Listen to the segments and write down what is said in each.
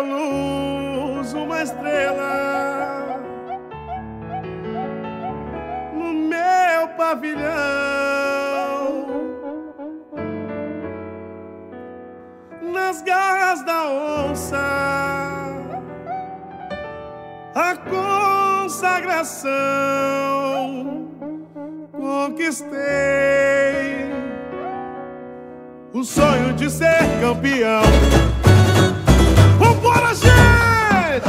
deu luz, uma estrela no meu pavilhão. Nas garras da onça, a consagração conquistei o sonho de ser campeão. Vambora, gente!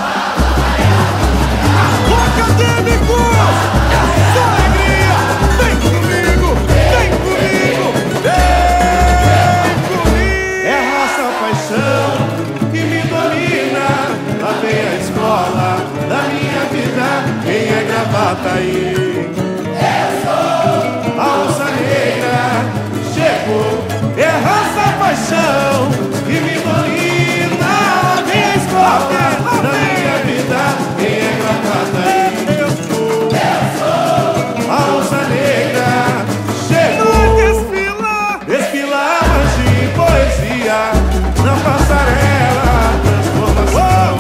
Acadêmicos! Sua alegria! Vem comigo! Vem comigo! Vem comigo! É raça, paixão que me domina. Lá vem a escola da minha vida. Quem é gravata aí? Eu sou a onça negra. Chegou! É raça, paixão que me domina. Lá vem a escola da minha vida. Quem é gravata aí? Eu sou a onça negra. Chegou! Desfilar magia e poesia na passarela, transformação.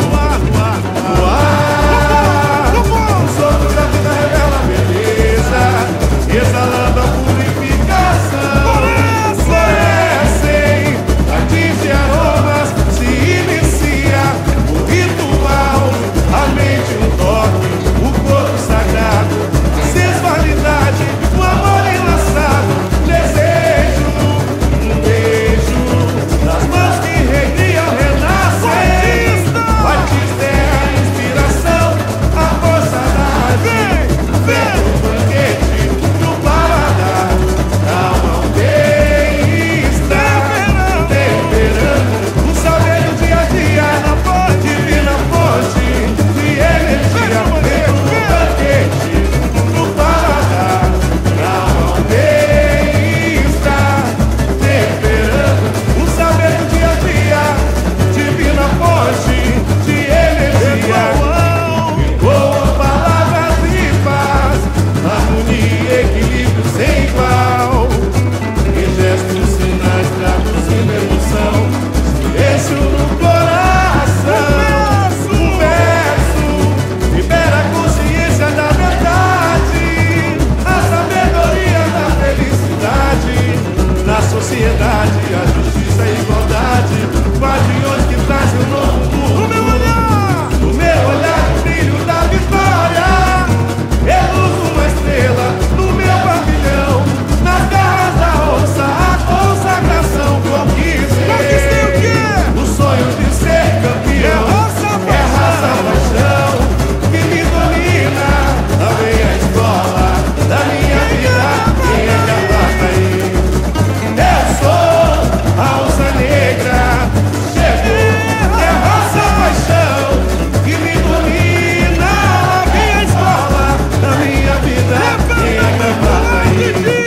O sopro da vida revela a beleza, exalando a purificação. Florescem ardis e aromas, se inicia o ritual. A mente, um toque, o corpo sagrado, a sensualidade, o amor enlaçado. Desejo, um beijo das mãos que recriam, renascem. Batista é a inspiração, a força da arte. Vem o banquete do paladar, calma o bem-estar, temperando o saber do dia a dia, na fonte, divina fonte de energia. Vem o banquete do paladar, calma o bem-estar, temperando o saber do dia a dia, divina fonte de energia. Boa palavras e paz, harmonia e equilíbrio sem igual. Em gestos, sinais, traduzindo emoção, silêncio no coração. Um verso libera a consciência da verdade, a sabedoria da felicidade, na sociedade, a justiça e a igualdade, guardiões que trazem um novo mundo. No meu olhar, o brilho da vitória, reluz uma estrela no meu pavilhão. Nas garras da onça, a consagração conquistei o quê? O sonho de ser campeão. É raça, paixão que me domina. Lá vem a escola da minha vida. Quem é gravata aí? Eu sou a onça negra. Chegou, é raça, paixão que me domina. Lá vem a escola da minha vida. Quem é gravata aí?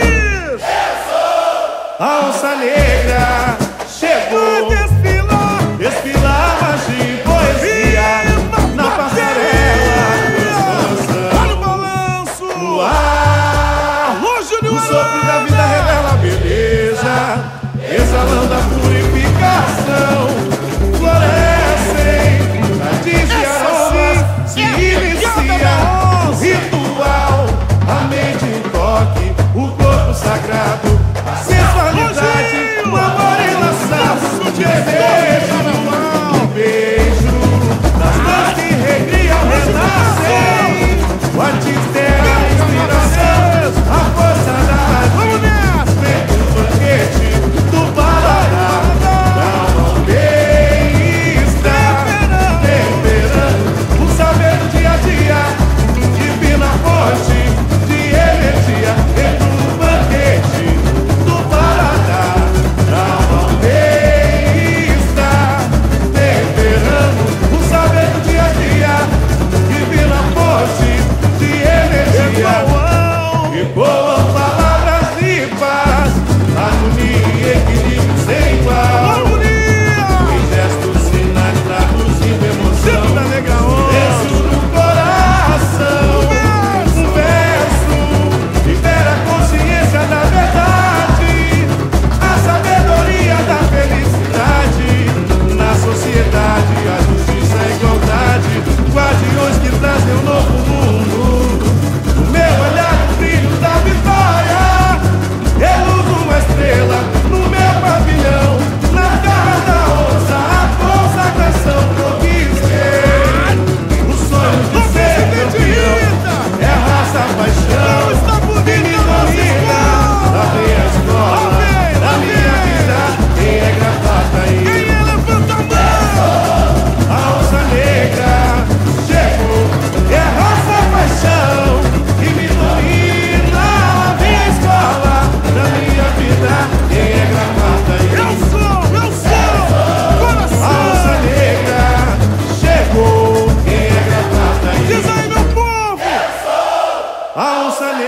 A onça negra chegou. Desfilar magia e poesia na passarela, descansando. Olha o balanço. O ar, o sopro da vida revela a beleza, exalando a purificação. Florescem ardis e aromas, se inicia o ritual. A mente em toque, o corpo sagrado, a sensualidade, o amor enlaçado. Desejo, um beijo das mãos que recriam, renascem. O artista é a inspiração, a força da arte. Vem do banquete do paladar, calma o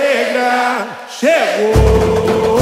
negra chegou.